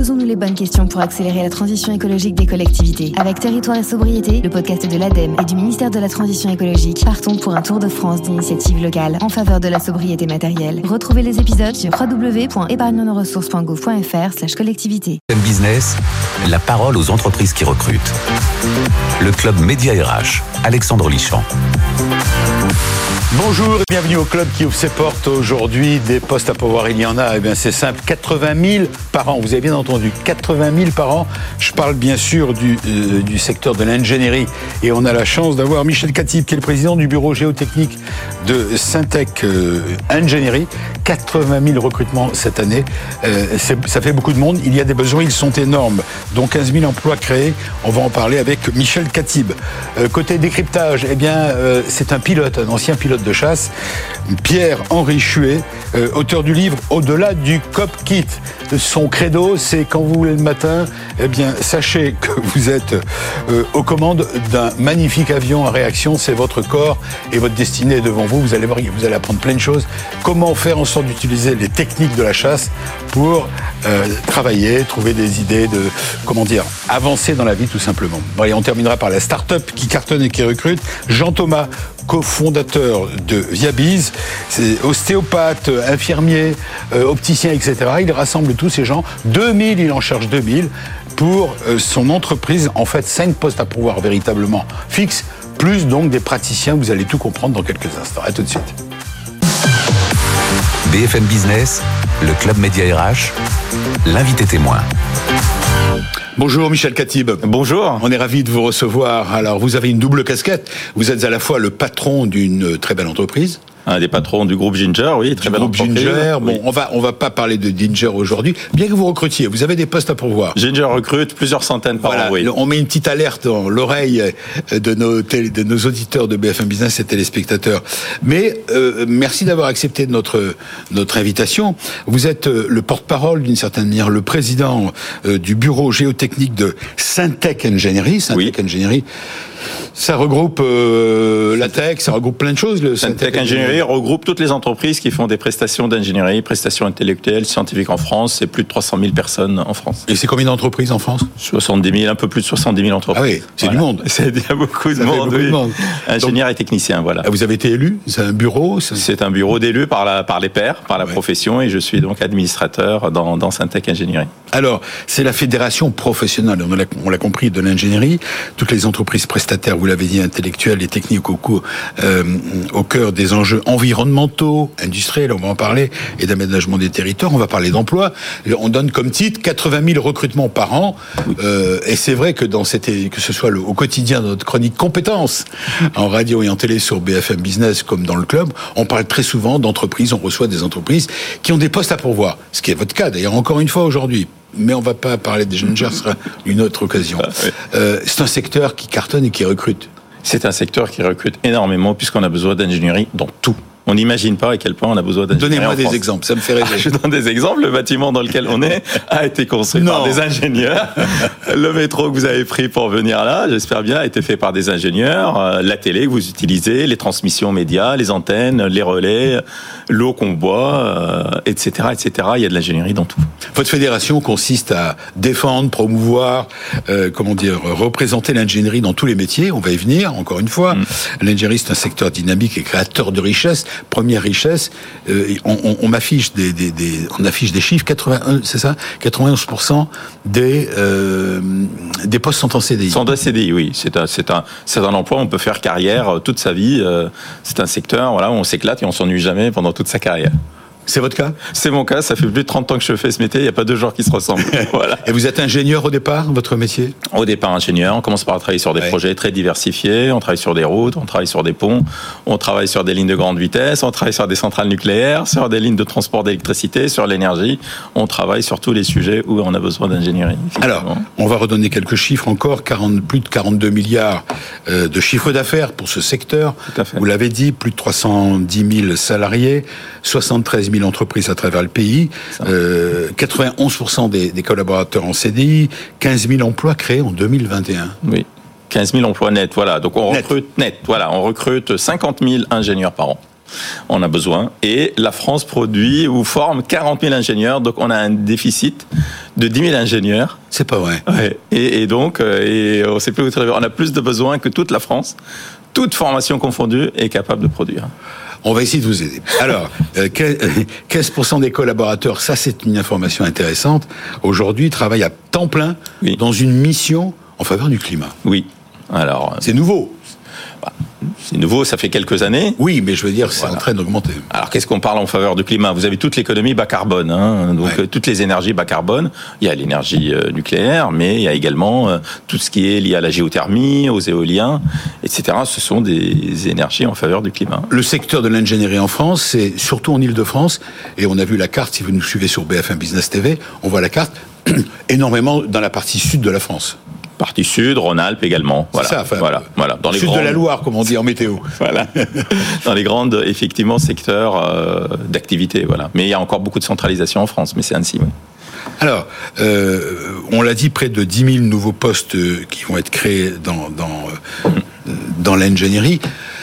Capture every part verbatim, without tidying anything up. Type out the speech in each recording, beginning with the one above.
Posons-nous les bonnes questions pour accélérer la transition écologique des collectivités. Avec Territoire et Sobriété, le podcast de l'ADEME et du ministère de la Transition écologique, partons pour un tour de France d'initiatives locales en faveur de la sobriété matérielle. Retrouvez les épisodes sur w w w point épargne nos ressources point gouv point f r slash collectivité. Business, la parole aux entreprises qui recrutent. Le club Média R H, Alexandre Lichamp. Bonjour et bienvenue au club qui ouvre ses portes aujourd'hui. Des postes à pourvoir, il y en a, eh bien c'est simple, quatre-vingt mille par an. Vous avez bien entendu, quatre-vingt mille par an. Je parle bien sûr du, euh, du secteur de l'ingénierie. Et on a la chance d'avoir Michel Katib, qui est le président du bureau géotechnique de Syntec euh, Ingénierie. quatre-vingt mille recrutements cette année. Euh, c'est, ça fait beaucoup de monde. Il y a des besoins, ils sont énormes. dont quinze mille emplois créés. On va en parler avec Michel Katib. Euh, côté décryptage, eh bien, euh, c'est un pilote, un ancien pilote de chasse, Pierre-Henri Chuet, euh, auteur du livre Au-delà du cockpit. Son credo, c'est quand vous voulez le matin, eh bien, sachez que vous êtes euh, aux commandes d'un magnifique avion à réaction. C'est votre corps et votre destinée devant vous. Vous allez voir, vous allez apprendre plein de choses. Comment faire en sorte d'utiliser les techniques de la chasse pour euh, travailler, trouver des idées, de comment dire, avancer dans la vie tout simplement. Bon, et on terminera par la start-up qui cartonne et qui recrute. Jean Thomas, cofondateur de Viabiz, c'est ostéopathe, infirmier, euh, opticien, et cetera. Il rassemble tous ces gens. deux mille, il en cherche deux mille pour euh, son entreprise. En fait, cinq postes à pourvoir véritablement fixes, plus donc des praticiens. Vous allez tout comprendre dans quelques instants. À tout de suite. B F M Business, le club Média R H, l'invité témoin. Bonjour Michel Katib. Bonjour. On est ravis de vous recevoir. Alors vous avez une double casquette. Vous êtes à la fois le patron d'une très belle entreprise. Un des patrons du groupe Ginger, oui, très belle entreprise. Ginger. Bon, oui. on va on va pas parler de Ginger aujourd'hui, bien que vous recrutiez. Vous avez des postes à pourvoir. Ginger recrute plusieurs centaines par voilà, an, oui. On met une petite alerte dans l'oreille de nos télé, de nos auditeurs de B F M Business et téléspectateurs. Mais euh, merci d'avoir accepté notre notre invitation. Vous êtes le porte-parole d'une certaine manière, le président euh, du bureau géotechnique de Syntec Ingénierie. Syntec oui. Ingénierie. Ça regroupe euh, la tech, ça regroupe plein de choses. Le Syntec Ingénierie regroupe toutes les entreprises qui font des prestations d'ingénierie, prestations intellectuelles, scientifiques en France. C'est plus de trois cent mille personnes en France. Et c'est combien d'entreprises en France ? soixante-dix mille, un peu plus de soixante-dix mille entreprises. Ah oui, c'est voilà. Du monde. C'est bien beaucoup de ça monde. Beaucoup oui. de monde. Ingénieurs Donc, et techniciens, voilà. Vous avez été élu ? C'est un bureau ? C'est, c'est un bureau d'élus par, la, par les pairs, par la ouais. profession, et je suis donc administrateur dans, dans Syntec Ingénierie. Alors, c'est la fédération professionnelle, on l'a, on l'a compris, de l'ingénierie. Toutes les entreprises prestataires, vous l'avez dit, intellectuelles et techniques au, euh, au cœur des enjeux environnementaux, industriels, on va en parler, et d'aménagement des territoires. On va parler d'emploi. On donne comme titre quatre-vingt mille recrutements par an. Oui. Euh, et c'est vrai que dans cette, que ce soit le, au quotidien de notre chronique compétences, en radio et en télé sur B F M Business comme dans le club, on parle très souvent d'entreprises, on reçoit des entreprises qui ont des postes à pourvoir. Ce qui est votre cas, d'ailleurs, encore une fois aujourd'hui. Mais on ne va pas parler des Ginger, ce sera une autre occasion. Ah, oui. euh, c'est un secteur qui cartonne et qui recrute. C'est un secteur qui recrute énormément puisqu'on a besoin d'ingénierie dans tout. On n'imagine pas à quel point on a besoin d'ingénierie. Donnez-moi en des France. exemples, ça me fait rêver. Ah, je donne des exemples. Le bâtiment dans lequel on est a été construit non. par des ingénieurs. Le métro que vous avez pris pour venir là, j'espère bien, a été fait par des ingénieurs. La télé que vous utilisez, les transmissions médias, les antennes, les relais, l'eau qu'on boit, et cetera, et cetera. Il y a de l'ingénierie dans tout. Votre fédération consiste à défendre, promouvoir, euh, comment dire, représenter l'ingénierie dans tous les métiers. On va y venir, encore une fois. Mm. L'ingénierie, c'est un secteur dynamique et créateur de richesses. Première richesse, euh, on, on, on m'affiche des, des, des, on affiche des chiffres. quatre-vingt-un, c'est ça, quatre-vingt-onze pour cent des euh, des postes sont en C D I. Sont en C D I, oui. C'est un, c'est un, c'est un emploi où on peut faire carrière toute sa vie. C'est un secteur, voilà, où on s'éclate et on s'ennuie jamais pendant toute sa carrière. C'est votre cas ? C'est mon cas, ça fait plus de trente ans que je fais ce métier, il n'y a pas deux jours qui se ressemblent. Voilà. Et vous êtes ingénieur au départ, votre métier ? Au départ ingénieur, on commence par travailler sur des ouais. projets très diversifiés, on travaille sur des routes, on travaille sur des ponts, on travaille sur des lignes de grande vitesse, on travaille sur des centrales nucléaires, sur des lignes de transport d'électricité, sur l'énergie, on travaille sur tous les sujets où on a besoin d'ingénierie. Alors, on va redonner quelques chiffres encore, quarante, plus de quarante-deux milliards euh, de chiffre d'affaires pour ce secteur. Tout à fait. Vous l'avez dit, plus de trois cent dix mille salariés, soixante-treize mille entreprises à travers le pays, euh, quatre-vingt-onze pour cent des, des collaborateurs en C D I, quinze mille emplois créés en deux mille vingt et un. Oui, quinze mille emplois nets, voilà. Donc on net. recrute net, voilà, on recrute cinquante mille ingénieurs par an. On a besoin. Et la France produit ou forme quarante mille ingénieurs. Donc, on a un déficit de dix mille ingénieurs. C'est pas vrai. Ouais. Et, et donc, et on sait plus où on a plus de besoins que toute la France. Toute formation confondue est capable de produire. On va essayer de vous aider. Alors, quinze pour cent des collaborateurs, ça c'est une information intéressante, aujourd'hui travaillent à temps plein oui. dans une mission en faveur du climat. Oui. Alors, c'est nouveau. Bah, c'est nouveau, ça fait quelques années. Oui, mais je veux dire, c'est voilà. en train d'augmenter. Alors, qu'est-ce qu'on parle en faveur du climat ? Vous avez toute l'économie bas carbone, hein, donc ouais. toutes les énergies bas carbone. Il y a l'énergie euh, nucléaire, mais il y a également euh, tout ce qui est lié à la géothermie, aux éoliens, et cetera. Ce sont des énergies en faveur du climat. Le secteur de l'ingénierie en France, c'est surtout en Île-de-France, et on a vu la carte, si vous nous suivez sur B F M Business T V, on voit la carte énormément dans la partie sud de la France. Partie sud, Rhône-Alpes également. Voilà. C'est ça, enfin, voilà, voilà. Dans les sud grandes... de la Loire, comme on dit en météo. Voilà. Dans les grandes, effectivement, secteurs euh, d'activité, voilà. Mais il y a encore beaucoup de centralisation en France, mais c'est ainsi, oui. Alors, euh, on l'a dit, près de dix mille nouveaux postes qui vont être créés dans, dans, euh, dans l'ingénierie.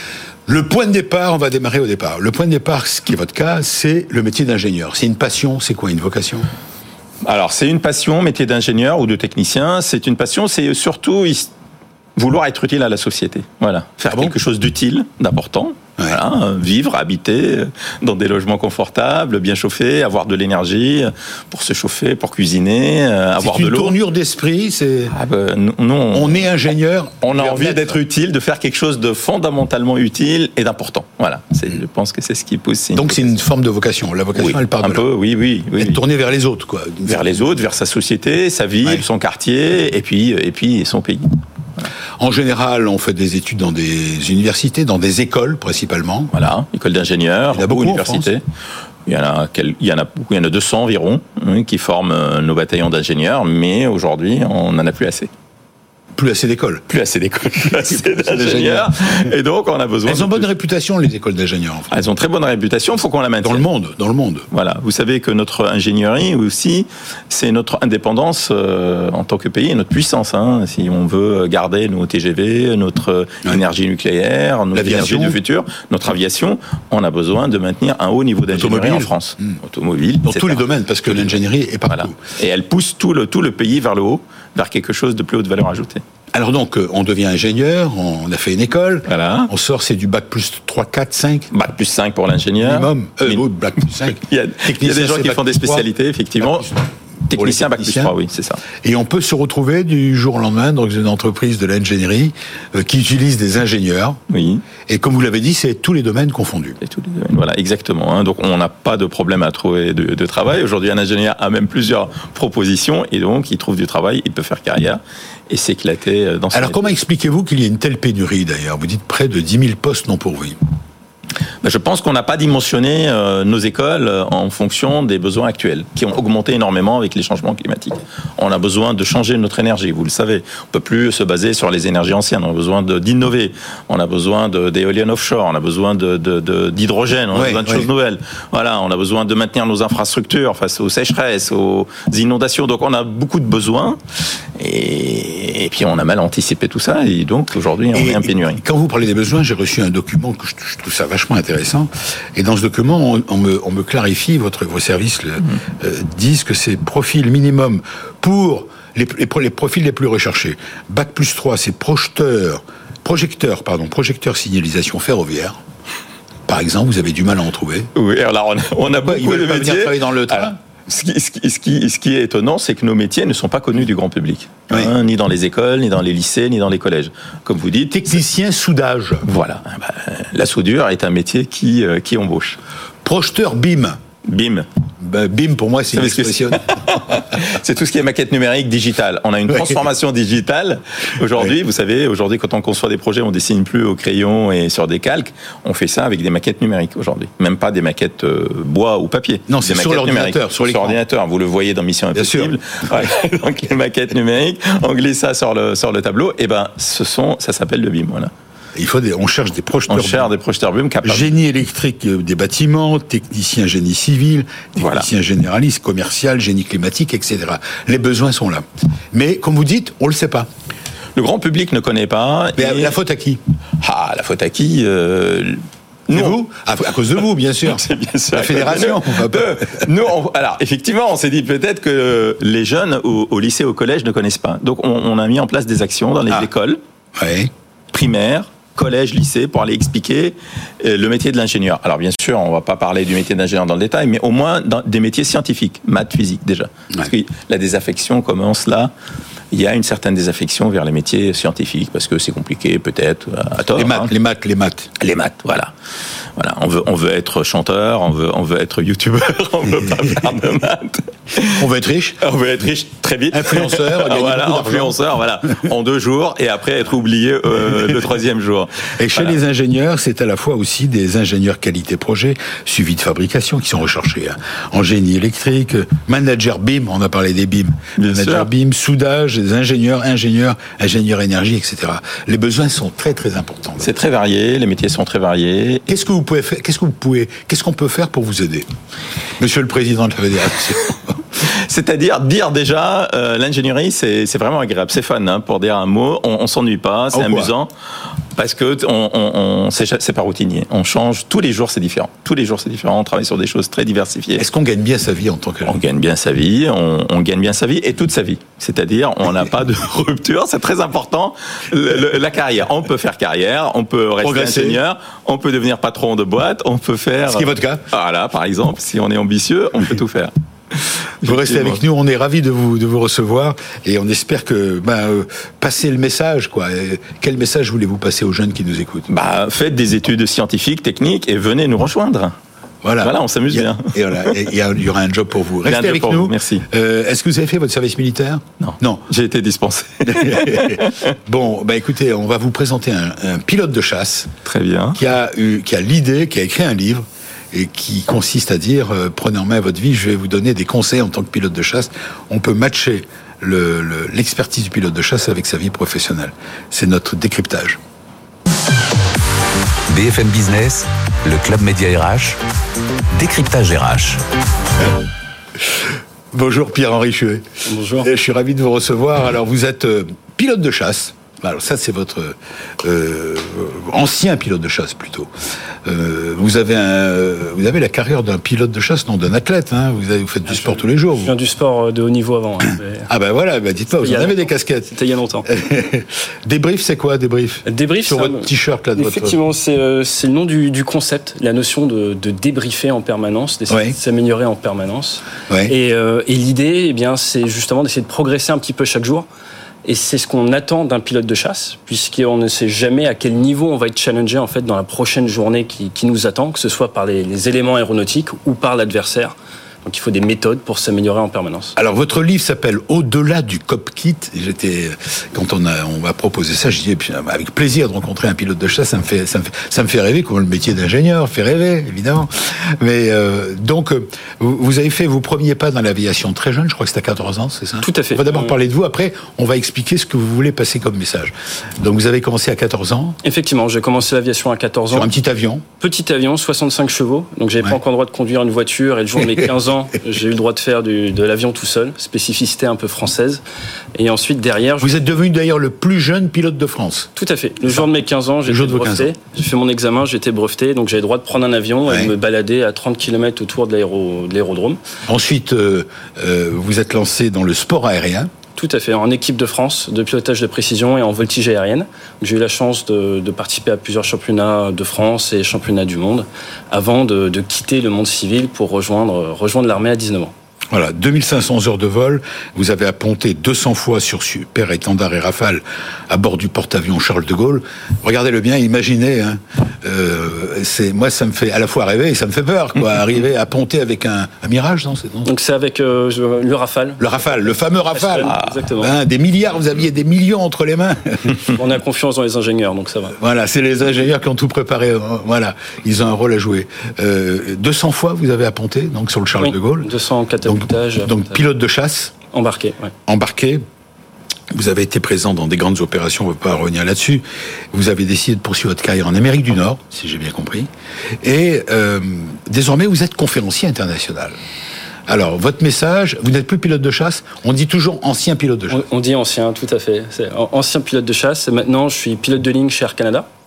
Le point de départ, on va démarrer au départ. Le point de départ, ce qui est votre cas, c'est le métier d'ingénieur. C'est une passion, c'est quoi, une vocation ? Alors, c'est une passion, métier d'ingénieur ou de technicien. C'est une passion, c'est surtout vouloir être utile à la société. Voilà. Faire ah bon quelque chose d'utile, d'important. Ouais. Voilà. Vivre, habiter dans des logements confortables, bien chauffés, avoir de l'énergie pour se chauffer, pour cuisiner, avoir de l'eau. C'est une tournure d'esprit, c'est... Ah ben, nous, on, on est ingénieur. On a envie d'être utile, de faire quelque chose de fondamentalement utile et d'important. Voilà. C'est, je pense que c'est ce qui pousse. Donc c'est une forme de vocation. La vocation, oui, elle part de un peu, là. oui, oui, oui. Être tourné vers les autres, quoi. Vers les autres, vers sa société, sa ville, ouais. son quartier, et puis, et puis son pays. Voilà. En général, on fait des études dans des universités, dans des écoles principalement. Voilà, école d'ingénieurs, il y en a beaucoup universités. Il y en a, il y en a beaucoup, il y en a deux cents environ hein, qui forment nos bataillons d'ingénieurs, mais aujourd'hui, on n'en a plus assez. Plus assez d'écoles. Plus assez d'écoles, plus assez d'ingénieurs. Et donc, on a besoin. Elles ont de bonne plus. réputation, les écoles d'ingénieurs. En fait. Elles ont très bonne réputation. Il faut qu'on la maintienne. Dans le monde, dans le monde. Voilà. Vous savez que notre ingénierie aussi, c'est notre indépendance euh, en tant que pays et notre puissance. Hein, si on veut garder nos T G V, notre ouais. énergie nucléaire, notre énergie du futur, notre aviation, on a besoin de maintenir un haut niveau d'ingénierie en France. Mmh. Automobile, dans tous les domaines, parce que l'ingénierie est partout. Voilà. Et elle pousse tout le tout le pays vers le haut, vers quelque chose de plus haute valeur ajoutée. Alors donc, on devient ingénieur, on a fait une école, voilà. on sort, c'est du bac plus trois, quatre, cinq Bac plus cinq pour l'ingénieur. Minimum, euh, Min... bac plus cinq. il, y a, il y a des gens qui font des spécialités, effectivement. Technicien, bac plus trois, oui, c'est ça. Et on peut se retrouver du jour au lendemain dans une entreprise de l'ingénierie euh, qui utilise des ingénieurs. Oui. Et comme vous l'avez dit, c'est tous les domaines confondus. Et tous les domaines, voilà, exactement. Hein. Donc on n'a pas de problème à trouver de, de travail. Aujourd'hui, un ingénieur a même plusieurs propositions et donc il trouve du travail, il peut faire carrière et s'éclater dans son Alors métier. Comment expliquez-vous qu'il y ait une telle pénurie d'ailleurs ? Vous dites près de dix mille postes non pourvus. Ben, je pense qu'on n'a pas dimensionné euh, nos écoles en fonction des besoins actuels, qui ont augmenté énormément avec les changements climatiques. On a besoin de changer notre énergie, vous le savez. On ne peut plus se baser sur les énergies anciennes, on a besoin de, d'innover, on a besoin de, d'éoliennes offshore, on a besoin de, de, de, d'hydrogène, on a ouais, besoin de ouais. choses nouvelles. Voilà, on a besoin de maintenir nos infrastructures face aux sécheresses, aux inondations. Donc on a beaucoup de besoins et, et puis on a mal anticipé tout ça et donc aujourd'hui on et, est en pénurie. Quand vous parlez des besoins, j'ai reçu un document que je, je trouve ça vachement intéressant. Et dans ce document, on, on, me, on me clarifie, votre, vos services le, mmh. euh, disent que c'est profil minimum pour les, les, les profils les plus recherchés. Bac plus trois, c'est projeteur, projecteur, pardon, projecteur signalisation ferroviaire. Par exemple, vous avez du mal à en trouver. Oui, alors on a, on a beaucoup de métiers. Venir travailler dans le train. Alors, Ce qui, ce, qui, ce, qui, ce qui est étonnant, c'est que nos métiers ne sont pas connus du grand public, oui. hein, ni dans les écoles, ni dans les lycées, ni dans les collèges. Comme vous dites, technicien soudage. Voilà, la soudure est un métier qui, euh, qui embauche. Projeteur B I M. B I M. Ben, B I M, pour moi, c'est une expression. C'est tout ce qui est maquette numérique digitale. On a une transformation digitale. Aujourd'hui, oui. vous savez, aujourd'hui, quand on conçoit des projets, on dessine plus au crayon et sur des calques. On fait ça avec des maquettes numériques aujourd'hui. Même pas des maquettes euh, bois ou papier. Non, c'est des sur l'ordinateur, sur, sur l'ordinateur. Vous le voyez dans Mission Impossible. Ouais. Donc les maquettes numériques, on glisse ça sur le sur le tableau. Et ben, ce sont, ça s'appelle le B I M. Voilà. Il faut des, on cherche des projecteurs. On cherche des projecteurs B I M capables. Génie électrique des bâtiments, technicien génie civil, technicien voilà. généraliste, commercial, génie climatique, et cetera. Les besoins sont là. Mais, comme vous dites, on le sait pas. Le grand public ne connaît pas. Mais et... la faute à qui ? Ah, la faute à qui euh... Nous, vous à, à cause de vous, bien sûr. C'est bien sûr. La fédération. Nous, nous on, alors, effectivement, on s'est dit peut-être que les jeunes au, au lycée, au collège ne connaissent pas. Donc, on, on a mis en place des actions dans les ah. écoles ouais. primaires, collège, lycée, pour aller expliquer le métier de l'ingénieur. Alors, bien sûr, on ne va pas parler du métier d'ingénieur dans le détail, mais au moins dans des métiers scientifiques, maths, physique, déjà. Ouais. Parce que la désaffection commence là. Il y a une certaine désaffection vers les métiers scientifiques parce que c'est compliqué, peut-être, à tort. Les maths, hein. les maths, les maths. Les maths, voilà. Voilà, on veut, on veut être chanteur, on veut, on veut être youtubeur, on veut pas faire de maths. On veut être riche. On veut être riche très vite. Influenceur. Voilà, influenceur, voilà. En deux jours et après être oublié euh, le troisième jour. Et chez voilà. les ingénieurs, c'est à la fois aussi des ingénieurs qualité projet, suivi de fabrication qui sont recherchés. Hein. En génie électrique, manager B I M, on a parlé des B I M. Bien manager sûr. B I M, soudage, des ingénieurs, ingénieurs, ingénieurs énergie, et cetera. Les besoins sont très très importants. C'est très varié, les métiers sont très variés. Qu'est-ce que vous pouvez faire, qu'est-ce que vous pouvez, qu'est-ce qu'on peut faire pour vous aider, Monsieur le Président de la Fédération? C'est-à-dire dire déjà, euh, l'ingénierie, c'est, c'est vraiment agréable, c'est fun, hein, pour dire un mot, on, on s'ennuie pas, c'est oh, amusant, parce que on, on, on, c'est, c'est pas routinier, on change, tous les jours c'est différent, tous les jours c'est différent, on travaille sur des choses très diversifiées. Est-ce qu'on gagne bien sa vie en tant que... On gagne bien sa vie, on, on gagne bien sa vie, et toute sa vie, c'est-à-dire on n'a pas de rupture, c'est très important, le, le, la carrière, on peut faire carrière, on peut rester Progresser. ingénieur, on peut devenir patron de boîte, on peut faire... Ce qui est votre cas. Voilà, par exemple, si on est ambitieux, on peut tout faire. Vous restez avec nous, on est ravis de vous, de vous recevoir et on espère que ben, euh, passer le message, quoi. Et quel message voulez-vous passer aux jeunes qui nous écoutent? Bah, faites des études scientifiques, techniques et venez nous rejoindre. Voilà, voilà on s'amuse bien. Et voilà, il y, y aura un job pour vous. Restez avec nous. Vous, merci. Euh, est-ce que vous avez fait votre service militaire? Non. Non. J'ai été dispensé. Bon, bah écoutez, on va vous présenter un, un pilote de chasse. Très bien. Qui a eu, qui a l'idée, qui a écrit un livre. Et qui consiste à dire, euh, prenez en main votre vie, je vais vous donner des conseils en tant que pilote de chasse. On peut matcher le, le, l'expertise du pilote de chasse avec sa vie professionnelle. C'est notre décryptage. B F M Business, le Club Média R H, décryptage R H. Bonjour Pierre-Henri Chuet. Bonjour. Et je suis ravi de vous recevoir. Alors vous êtes euh, pilote de chasse. Alors ça c'est votre euh, ancien pilote de chasse plutôt. Euh, vous avez un, vous avez la carrière d'un pilote de chasse, non d'un athlète. Hein. Vous, avez, vous faites du sport je, tous les jours. Je vous. viens du sport de haut niveau avant. Hein, mais... Ah ben voilà, bah dites pas, vous en avez des casquettes. C'était il y a longtemps. Débrief, c'est quoi débrief? Débrief sur votre un... t-shirt là. De effectivement, votre... c'est euh, c'est le nom du, du concept, la notion de, de débriefer en permanence, d'essayer ouais. de s'améliorer en permanence. Ouais. Et, euh, et l'idée, eh bien, c'est justement d'essayer de progresser un petit peu chaque jour. Et c'est ce qu'on attend d'un pilote de chasse, puisqu'on ne sait jamais à quel niveau on va être challengé en fait dans la prochaine journée qui, qui nous attend, que ce soit par les, les éléments aéronautiques ou par l'adversaire. Donc il faut des méthodes pour s'améliorer en permanence. Alors votre livre s'appelle Au-delà du cockpit. J'étais quand on a on m'a proposé ça, je disais avec plaisir de rencontrer un pilote de chasse. Ça me fait ça me fait, ça me fait rêver, comme le métier d'ingénieur fait rêver évidemment. Mais euh, donc vous, vous avez fait vos premiers pas dans l'aviation très jeune. Je crois que c'était à quatorze ans, c'est ça? Tout à fait. On va d'abord euh... parler de vous. Après, on va expliquer ce que vous voulez passer comme message. Donc vous avez commencé à quatorze ans. Effectivement, j'ai commencé l'aviation à quatorze ans. Sur un petit avion. Petit avion, soixante-cinq chevaux. Donc j'avais ouais. pas encore le droit de conduire une voiture. Et le jour de mes quinze ans, j'ai eu le droit de faire du, de l'avion tout seul, spécificité un peu française. Et ensuite, derrière... Vous je... êtes devenu d'ailleurs le plus jeune pilote de France. Tout à fait. Le jour de mes quinze ans, j'ai été breveté. J'ai fait mon examen, j'ai été breveté, donc j'avais le droit de prendre un avion ouais. et de me balader à trente kilomètres autour de, l'aéro, de l'aérodrome. Ensuite, euh, euh, vous êtes lancé dans le sport aérien. Tout à fait, en équipe de France, de pilotage de précision et en voltige aérienne. J'ai eu la chance de, de participer à plusieurs championnats de France et championnats du monde avant de, de quitter le monde civil pour rejoindre, rejoindre l'armée à dix-neuf ans. Voilà, deux mille cinq cents heures de vol, vous avez apponté deux cents fois sur Super Étendard et Rafale à bord du porte-avions Charles de Gaulle. Regardez-le bien, imaginez, hein, euh, c'est, moi ça me fait à la fois rêver et ça me fait peur, quoi, arriver à ponter avec un, un Mirage, non, c'est, non Donc c'est avec euh, le Rafale. Le Rafale, le fameux Rafale. Ah, exactement. Hein, des milliards, vous aviez des millions entre les mains. On a confiance dans les ingénieurs, donc ça va. Voilà, c'est les ingénieurs qui ont tout préparé, voilà, ils ont un rôle à jouer. Euh, deux cents fois vous avez apponté, donc sur le Charles oui, de Gaulle. deux cents catapultages. Donc, donc pilote de chasse. Embarqué, ouais. Embarqué. Vous avez été présent dans des grandes opérations, on ne va pas revenir là-dessus. Vous avez décidé de poursuivre votre carrière en Amérique du Nord, si j'ai bien compris. Et euh, désormais, vous êtes conférencier international. Alors, votre message, vous n'êtes plus pilote de chasse, on dit toujours ancien pilote de chasse. On, on dit ancien, tout à fait. C'est ancien pilote de chasse. Maintenant, je suis pilote de ligne chez Air Canada.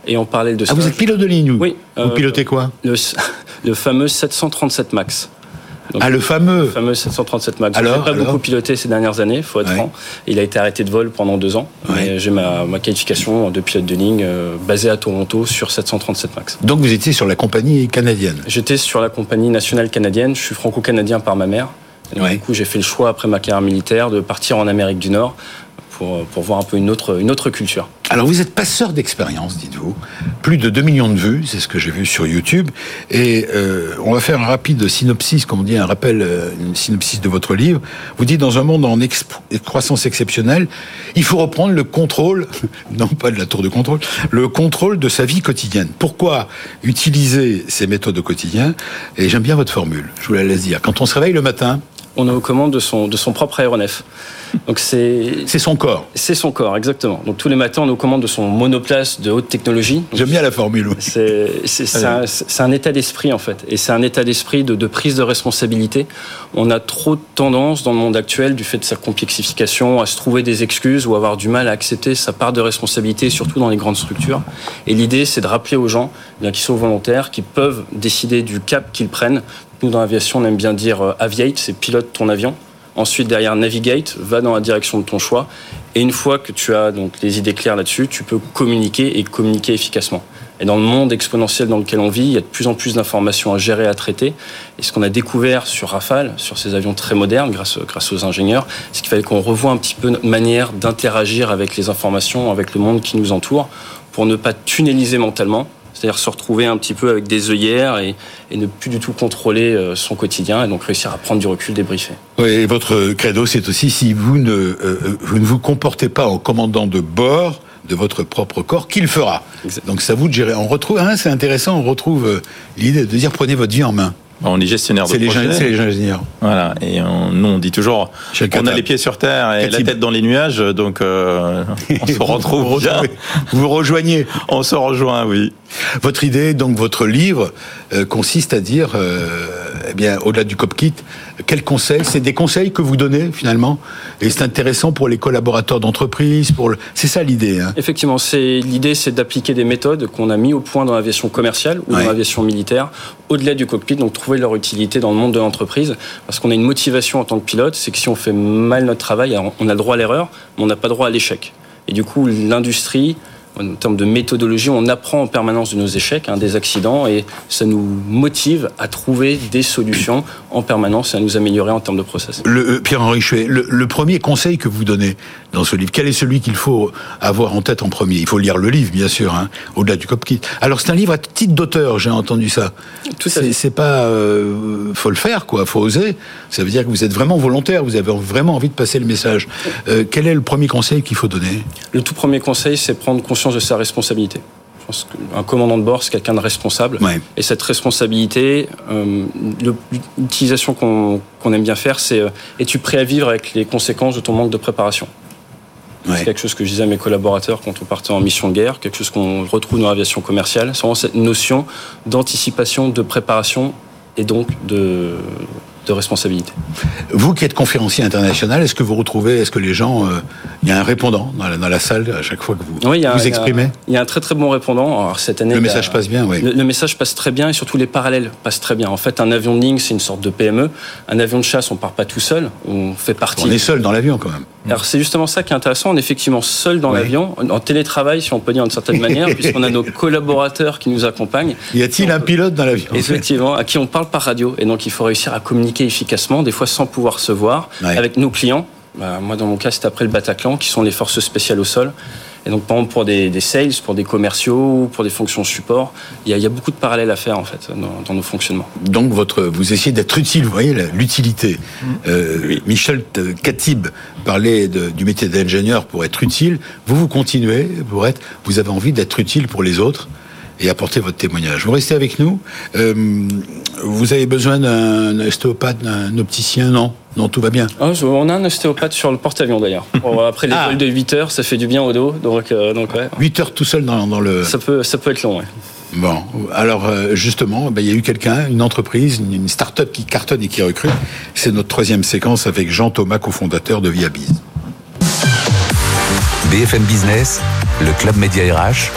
Et en parallèle de ça... Ah, vous êtes pilote de ligne, oui. Vous euh, pilotez quoi? le, le fameux sept cent trente-sept MAX. Donc, ah, le fameux Le fameux sept cent trente-sept MAX. Alors, je n'ai pas alors beaucoup piloté ces dernières années, il faut être ouais. franc. Il a été arrêté de vol pendant deux ans. Ouais. Mais j'ai ma, ma qualification de pilote de ligne euh, basée à Toronto sur sept cent trente-sept MAX. Donc vous étiez sur la compagnie canadienne? J'étais sur la compagnie nationale canadienne. Je suis franco-canadien par ma mère. Et donc, ouais. Du coup, j'ai fait le choix, après ma carrière militaire, de partir en Amérique du Nord pour, pour voir un peu une autre, une autre culture. Alors vous êtes passeur d'expérience, dites-vous. Plus de deux millions de vues, c'est ce que j'ai vu sur YouTube. Et euh, on va faire un rapide synopsis, comme on dit, un rappel, euh, une synopsis de votre livre. Vous dites, dans un monde en exp- croissance exceptionnelle, il faut reprendre le contrôle, non pas de la tour de contrôle, le contrôle de sa vie quotidienne. Pourquoi utiliser ces méthodes au quotidien? Et j'aime bien votre formule, je vous la laisse dire. Quand on se réveille le matin... On est aux commandes de son, de son propre aéronef. Donc c'est... C'est son corps. C'est son corps, exactement. Donc tous les matins, on est aux commandes de son monoplace de haute technologie. Donc, j'aime bien la formule. Oui. C'est, c'est, c'est, un, c'est un état d'esprit, en fait. Et c'est un état d'esprit de, de prise de responsabilité. On a trop de tendance dans le monde actuel, du fait de sa complexification, à se trouver des excuses ou avoir du mal à accepter sa part de responsabilité, surtout dans les grandes structures. Et l'idée, c'est de rappeler aux gens bien, qui sont volontaires, qui peuvent décider du cap qu'ils prennent. Nous, dans l'aviation, on aime bien dire euh, aviate, c'est pilote ton avion. Ensuite, derrière, navigate, va dans la direction de ton choix. Et une fois que tu as donc les idées claires là-dessus, tu peux communiquer et communiquer efficacement. Et dans le monde exponentiel dans lequel on vit, il y a de plus en plus d'informations à gérer, à traiter. Et ce qu'on a découvert sur Rafale, sur ces avions très modernes, grâce, grâce aux ingénieurs, c'est qu'il fallait qu'on revoie un petit peu notre manière d'interagir avec les informations, avec le monde qui nous entoure, pour ne pas tunneliser mentalement. C'est-à-dire se retrouver un petit peu avec des œillères et, et ne plus du tout contrôler son quotidien et donc réussir à prendre du recul, débriefer. Oui, et votre credo, c'est aussi si vous ne, euh, vous ne vous comportez pas en commandant de bord de votre propre corps, qui le fera? Exactement. Donc c'est à vous de gérer. On retrouve, hein, c'est intéressant, on retrouve euh, l'idée de dire prenez votre vie en main. On est gestionnaire de c'est projet. Les, c'est les ingénieurs. Voilà. Et on, nous, on dit toujours, Chacun on a les pieds sur terre et la tête dans les nuages, donc euh, on se retrouve vous bien. Vous vous rejoignez. On se rejoint, oui. Votre idée, donc votre livre, euh, consiste à dire, euh, eh bien, au-delà du cockpit, quels conseils? C'est des conseils que vous donnez finalement, et c'est intéressant pour les collaborateurs d'entreprise. Pour le... c'est ça l'idée. Hein. Effectivement, c'est l'idée, c'est d'appliquer des méthodes qu'on a mis au point dans l'aviation commerciale ou ouais. dans l'aviation militaire, au-delà du cockpit, donc trouver leur utilité dans le monde de l'entreprise, parce qu'on a une motivation en tant que pilote, c'est que si on fait mal notre travail, on a le droit à l'erreur, mais on n'a pas le droit à l'échec. Et du coup, l'industrie, en termes de méthodologie, on apprend en permanence de nos échecs, hein, des accidents, et ça nous motive à trouver des solutions en permanence et à nous améliorer en termes de process. Le, euh, Pierre-Henri Chouet, le, le premier conseil que vous donnez dans ce livre, quel est celui qu'il faut avoir en tête en premier? Il faut lire le livre, bien sûr, hein, au-delà du cockpit. Alors, c'est un livre à titre d'auteur, j'ai entendu ça. Tout à c'est, fait. c'est pas... Euh, faut le faire, quoi, faut oser. Ça veut dire que vous êtes vraiment volontaire, vous avez vraiment envie de passer le message. Euh, quel est le premier conseil qu'il faut donner? Le tout premier conseil, c'est prendre conscience de sa responsabilité. Je pense qu'un commandant de bord, c'est quelqu'un de responsable. Ouais. Et cette responsabilité, euh, l'utilisation qu'on, qu'on aime bien faire, c'est euh, es-tu prêt à vivre avec les conséquences de ton manque de préparation? Ouais. C'est quelque chose que je disais à mes collaborateurs quand on partait en mission de guerre, quelque chose qu'on retrouve dans l'aviation commerciale. C'est vraiment cette notion d'anticipation, de préparation et donc de... de responsabilité. Vous qui êtes conférencier international, est-ce que vous retrouvez, est-ce que les gens, euh, il y a un répondant dans la, dans la salle à chaque fois que vous oui, vous exprimez? Il y a un très très bon répondant. Alors, cette année, le message a, passe bien, oui. Le, le message passe très bien et surtout les parallèles passent très bien. En fait, un avion de ligne, c'est une sorte de P M E. Un avion de chasse, on part pas tout seul, on fait partie. On est seul dans l'avion quand même. Alors c'est justement ça qui est intéressant. On est effectivement seul dans oui. l'avion, en télétravail, si on peut dire d'une certaine manière, puisqu'on a nos collaborateurs qui nous accompagnent. Y a-t-il un pilote dans l'avion? Effectivement, à qui on parle par radio. Et donc il faut réussir à communiquer efficacement, des fois sans pouvoir se voir, ouais. avec nos clients. Bah, moi, dans mon cas, c'est après le Bataclan, qui sont les forces spéciales au sol. Et donc, par exemple, pour des, des sales, pour des commerciaux, pour des fonctions support, il y a, il y a beaucoup de parallèles à faire, en fait, dans, dans nos fonctionnements. Donc, votre, vous essayez d'être utile, vous voyez, l'utilité. Mmh. Euh, oui. Michel Khatib parlait de, du métier d'ingénieur pour être utile. Vous, vous continuez pour être, vous avez envie d'être utile pour les autres et apporter votre témoignage. Vous restez avec nous. Euh, vous avez besoin d'un ostéopathe, d'un opticien? Non, non, tout va bien. Ah, on a un ostéopathe sur le porte-avions d'ailleurs. Après les ah. vols de huit heures, ça fait du bien au dos. Donc, euh, donc ouais. huit heures tout seul dans, dans le... Ça peut, ça peut être long, ouais. Bon, alors justement, ben, il y a eu quelqu'un, une entreprise, une, une start-up qui cartonne et qui recrute. C'est notre troisième séquence avec Jean Thomas, cofondateur de Viabiz. B F M Business, le Club Média R H,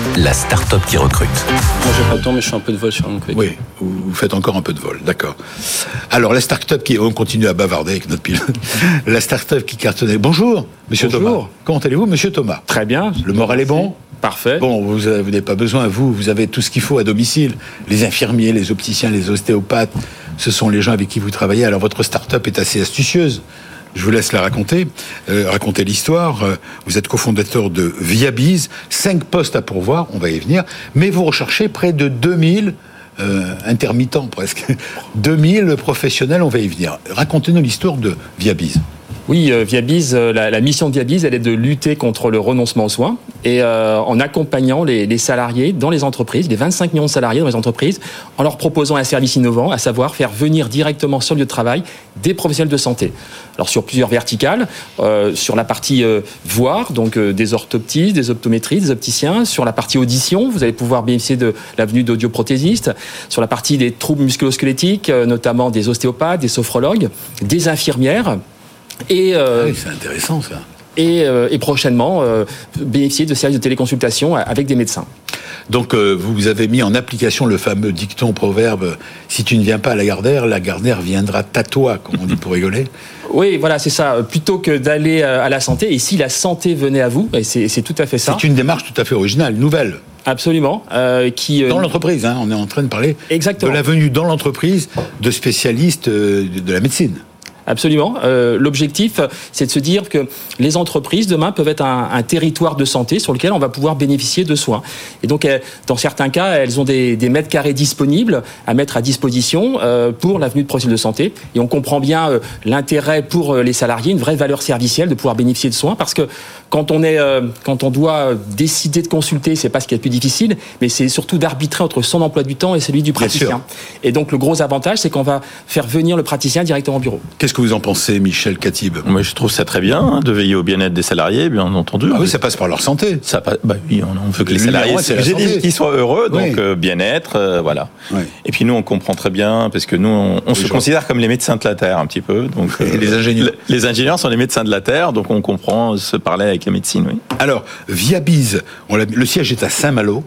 la start-up qui recrute. Moi, j'ai pas le temps, mais je fais un peu de vol sur mon côté. Oui, vous faites encore un peu de vol, d'accord. Alors, la start-up qui... On continue à bavarder avec notre pilote. La start-up qui cartonnait. Bonjour, monsieur Bonjour. Thomas. Comment allez-vous, monsieur Thomas? Très bien. Le moral est bon? Parfait. Bon, vous, vous n'avez pas besoin, vous, vous avez tout ce qu'il faut à domicile. Les infirmiers, les opticiens, les ostéopathes, ce sont les gens avec qui vous travaillez. Alors, votre start-up est assez astucieuse. Je vous laisse la raconter, euh, raconter l'histoire. Vous êtes cofondateur de Viabiz, cinq postes à pourvoir, on va y venir, mais vous recherchez près de deux mille euh, intermittents presque, deux mille professionnels, on va y venir. Racontez-nous l'histoire de Viabiz. Oui, euh, Viabiz, euh, la, la mission de Viabiz, elle est de lutter contre le renoncement aux soins et euh, en accompagnant les, les salariés dans les entreprises, les vingt-cinq millions de salariés dans les entreprises, en leur proposant un service innovant, à savoir faire venir directement sur le lieu de travail des professionnels de santé. Alors sur plusieurs verticales, euh, sur la partie euh, voir, donc euh, des orthoptistes, des optométristes, des opticiens, sur la partie audition, vous allez pouvoir bénéficier de la venue d'audioprothésistes, sur la partie des troubles musculo-squelettiques, euh, notamment des ostéopathes, des sophrologues, des infirmières. Et, euh, ah oui, c'est intéressant ça. Et, euh, et prochainement, euh, bénéficier de services de téléconsultation avec des médecins. Donc, euh, vous avez mis en application le fameux dicton proverbe « Si tu ne viens pas à la Gardère, la Gardère viendra à toi », comme on dit pour rigoler. Oui, voilà, c'est ça. Plutôt que d'aller à la santé, et si la santé venait à vous, et c'est, c'est tout à fait ça. C'est une démarche tout à fait originale, nouvelle. Absolument. Euh, qui, euh... Dans l'entreprise, hein, on est en train de parler Exactement. de la venue dans l'entreprise de spécialistes euh, de la médecine. Absolument. Euh, l'objectif, c'est de se dire que les entreprises, demain, peuvent être un, un territoire de santé sur lequel on va pouvoir bénéficier de soins. Et donc, dans certains cas, elles ont des, des mètres carrés disponibles à mettre à disposition euh, pour la venue de professionnels de santé. Et on comprend bien euh, l'intérêt pour les salariés, une vraie valeur servicielle de pouvoir bénéficier de soins, parce que quand on est, euh, quand on doit décider de consulter, c'est pas ce qui est le plus difficile, mais c'est surtout d'arbitrer entre son emploi du temps et celui du praticien. Et donc, le gros avantage, c'est qu'on va faire venir le praticien directement au bureau. Qu'est-ce que vous en pensez, Michel Katib? Moi, je trouve ça très bien, hein, de veiller au bien-être des salariés, bien entendu. Ah oui, ça passe par leur santé. Ça passe, bah oui, on, on veut que les salariés, c'est j'ai dit qu'ils soient heureux, donc oui. euh, bien-être, euh, voilà. Oui. Et puis nous, on comprend très bien, parce que nous, on, on se considère comme les médecins de la Terre, un petit peu. Donc, euh, et les ingénieurs. Les ingénieurs sont les médecins de la Terre, donc on comprend se parler avec la médecine, oui. Alors, Viabiz, on l'a, le siège est à Saint-Malo.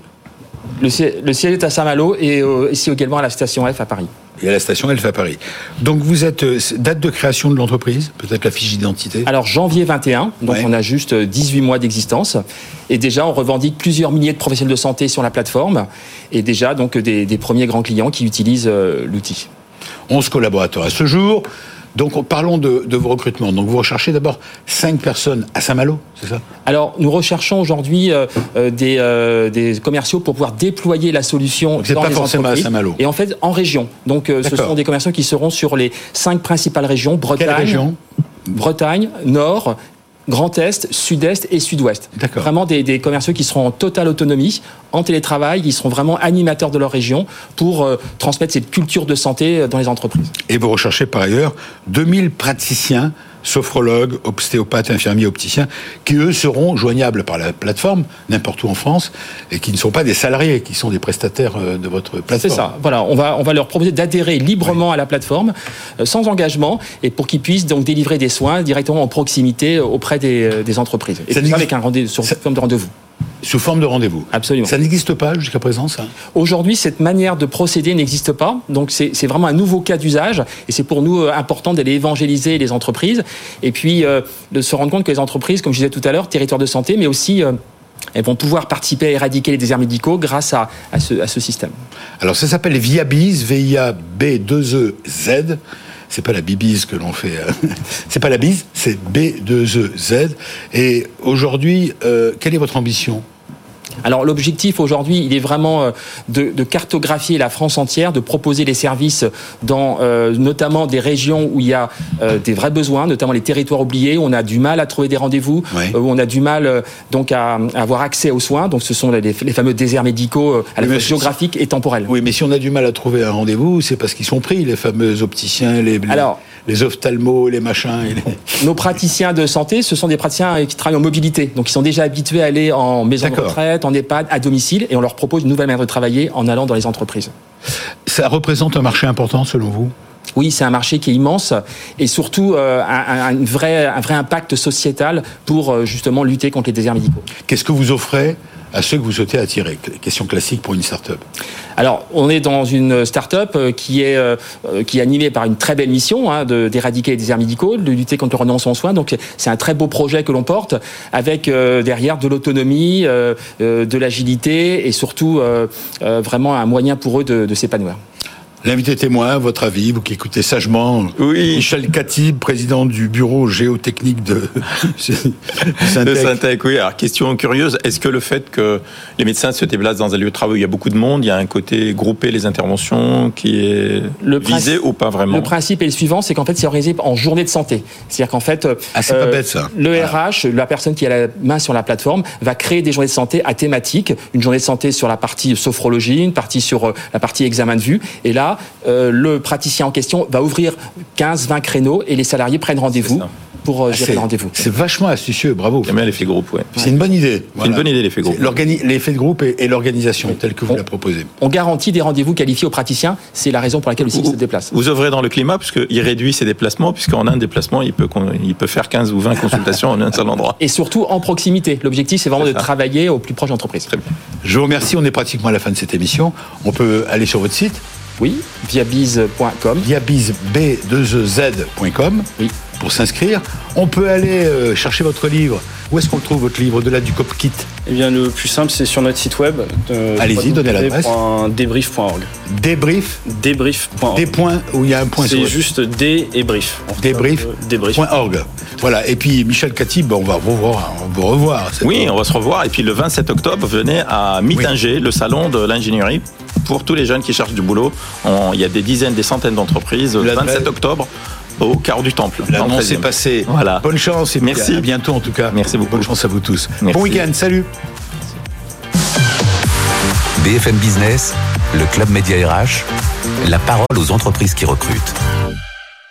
Le siège, le siège est à Saint-Malo et euh, ici également à la station F à Paris. Et à la station Elf à Paris. Donc vous êtes, euh, date de création de l'entreprise, peut-être la fiche d'identité? Alors janvier vingt et un, donc ouais. On a juste dix-huit mois d'existence. Et déjà on revendique plusieurs milliers de professionnels de santé sur la plateforme. Et déjà donc des, des premiers grands clients qui utilisent euh, l'outil. onze collaborateurs à ce jour. Donc parlons de, de vos recrutements. Donc vous recherchez d'abord cinq personnes à Saint-Malo, c'est ça? Alors nous recherchons aujourd'hui euh, des, euh, des commerciaux pour pouvoir déployer la solution c'est dans pas les forcément entreprises. À Saint-Malo. Et en fait en région. Donc euh, ce sont des commerciaux qui seront sur les cinq principales régions. Bretagne, Quelle région? Bretagne, Nord, Grand Est, Sud-Est et Sud-Ouest. D'accord. Vraiment des, des commerciaux qui seront en totale autonomie, en télétravail, qui seront vraiment animateurs de leur région pour euh, transmettre cette culture de santé dans les entreprises. Et vous recherchez par ailleurs deux mille praticiens, sophrologues, ostéopathes, infirmiers, opticiens, qui eux seront joignables par la plateforme, n'importe où en France, et qui ne sont pas des salariés, qui sont des prestataires de votre plateforme. C'est ça. Voilà, on va on va leur proposer d'adhérer librement oui. à la plateforme, euh, sans engagement, et pour qu'ils puissent donc délivrer des soins directement en proximité auprès des, des entreprises. Et ça tout ça avec un rendez-vous sur forme de rendez-vous. Sous forme de rendez-vous. Absolument. Ça n'existe pas jusqu'à présent, ça? Aujourd'hui, cette manière de procéder n'existe pas. Donc, c'est, c'est vraiment un nouveau cas d'usage. Et c'est pour nous euh, important d'aller évangéliser les entreprises. Et puis, euh, de se rendre compte que les entreprises, comme je disais tout à l'heure, territoire de santé, mais aussi... Euh, elles vont pouvoir participer à éradiquer les déserts médicaux grâce à, à, ce, à ce système. Alors, ça s'appelle Viabiz, V I A B deux E Z. C'est pas la bibise que l'on fait. C'est pas la bise, c'est B deux E Z. Et aujourd'hui, euh, quelle est votre ambition? Alors l'objectif aujourd'hui, il est vraiment de, de cartographier la France entière, de proposer des services dans euh, notamment des régions où il y a euh, des vrais besoins, notamment les territoires oubliés, où on a du mal à trouver des rendez-vous, oui. euh, où on a du mal euh, donc à, à avoir accès aux soins. Donc ce sont les, les fameux déserts médicaux euh, à la fois géographiques et temporels. Oui, mais si on a du mal à trouver un rendez-vous, c'est parce qu'ils sont pris, les fameux opticiens, les, Alors, les, les ophtalmos, les machins. Et les... Nos praticiens de santé, ce sont des praticiens qui travaillent en mobilité, donc ils sont déjà habitués à aller en maison D'accord. de retraite, en EHPAD, à domicile, et on leur propose une nouvelle manière de travailler en allant dans les entreprises. Ça représente un marché important selon vous? Oui, c'est un marché qui est immense et surtout euh, un, un, vrai, un vrai impact sociétal pour euh, justement lutter contre les déserts médicaux. Qu'est-ce que vous offrez à ceux que vous souhaitez attirer? Question classique pour une start-up. Alors, on est dans une start-up qui est, euh, qui est animée par une très belle mission hein, de, d'éradiquer les déserts médicaux, de lutter contre le renoncement aux soins. Donc, c'est un très beau projet que l'on porte avec euh, derrière de l'autonomie, euh, euh, de l'agilité et surtout euh, euh, vraiment un moyen pour eux de, de s'épanouir. L'invité témoin, votre avis, vous qui écoutez sagement. Oui. Michel Khatib, président du bureau géotechnique de Syntec. De Syntec, oui. Alors, question curieuse, est-ce que le fait que les médecins se déplacent dans un lieu de travail où il y a beaucoup de monde, il y a un côté grouper les interventions qui est le visé principe, ou pas vraiment? Le principe est le suivant, c'est qu'en fait, c'est organisé en journée de santé. C'est-à-dire qu'en fait, ah, c'est euh, pas bête, ça. Le voilà. R H, la personne qui a la main sur la plateforme, va créer des journées de santé à thématique. Une journée de santé sur la partie sophrologie, une partie sur la partie examen de vue. Et là, euh, le Le praticien en question va ouvrir quinze vingt créneaux et les salariés prennent rendez-vous pour gérer le rendez-vous. C'est vachement astucieux, bravo. J'aime bien l'effet groupe, ouais. C'est une bonne idée. Voilà. C'est une bonne idée, l'effet groupe. L'effet de groupe et, et l'organisation, telle que vous on, la proposez. On garantit des rendez-vous qualifiés aux praticiens, c'est la raison pour laquelle le site se déplace. Vous œuvrez dans le climat, puisqu'il réduit ses déplacements, puisqu'en un déplacement, il peut, il peut faire quinze ou vingt consultations en un seul endroit. Et surtout en proximité. L'objectif, c'est vraiment c'est de travailler au plus proche d'entreprise. Très bien. Je vous remercie, on est pratiquement à la fin de cette émission. On peut aller sur votre site. Oui, viabiz point com. viabiz b deux e z point com. Oui. Pour s'inscrire. On peut aller euh, chercher votre livre. Où est-ce qu'on le trouve, votre livre, au-delà du CopKit? Eh bien, le plus simple, c'est sur notre site web. Euh, Allez-y, donnez l'adresse. débrief point org. Débrief. Débrief point org. Des points où il y a un point c'est sur. C'est juste D et brief. Débrief. Point org. Voilà. Et puis Michel Khatib, on va revoir, on va vous revoir. Oui, fois. on va se revoir. Et puis le vingt-sept octobre, venez à Mitinger, oui. le salon de l'ingénierie. Pour tous les jeunes qui cherchent du boulot, on, il y a des dizaines, des centaines d'entreprises. Le vingt-sept octobre, au Carreau du Temple. L'annonce est passée. Voilà. Bonne chance et merci. À bientôt en tout cas. Merci beaucoup. Bonne chance à vous tous. Merci. Bon week-end. Salut. B F M Business, le Club Média R H, la parole aux entreprises qui recrutent.